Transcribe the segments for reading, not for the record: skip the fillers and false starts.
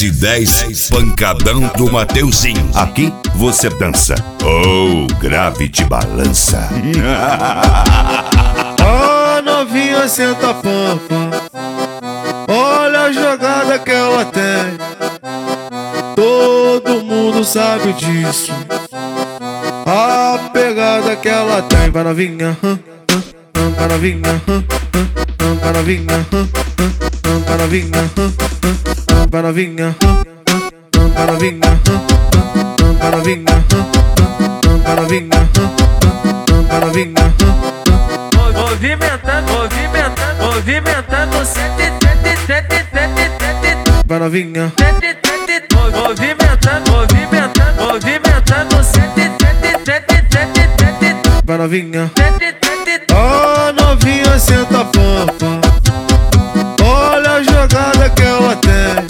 RS10, pancadão do Mateuzinho. Aqui você dança, grave te balança. A novinha senta pampa, olha a jogada que ela tem. Todo mundo sabe disso, a pegada que ela tem. Vai novinha, vai novinha, vai novinha, vai novinha, vai novinha, vai novinha, vai novinha, vai novinha, vai novinha. Movimentando, movimentando, movimentando, sete, vai novinha, movimentando, movimentando, movimentando, sete, vai novinha. A novinha senta pampa, olha a jogada que ela tem.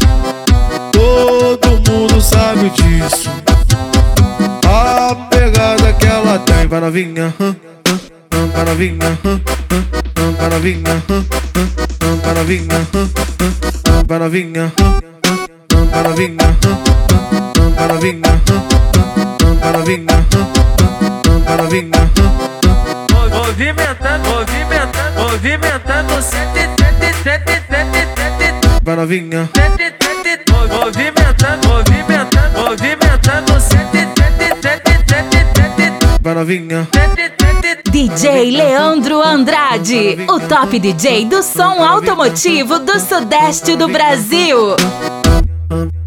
Todo mundo sabe disso, a pegada que ela tem. Vai novinha, vai novinha, vai novinha, vai novinha, vai novinha, vai novinha, vai novinha, vai novinha, vai novinha. movimentando, movimentando, movimentando, sete, vai novinha, movimentando, movimentando, movimentando, sete, vai novinha. DJ Leandro Andrade, o top DJ do som automotivo do Sudeste do Brasil.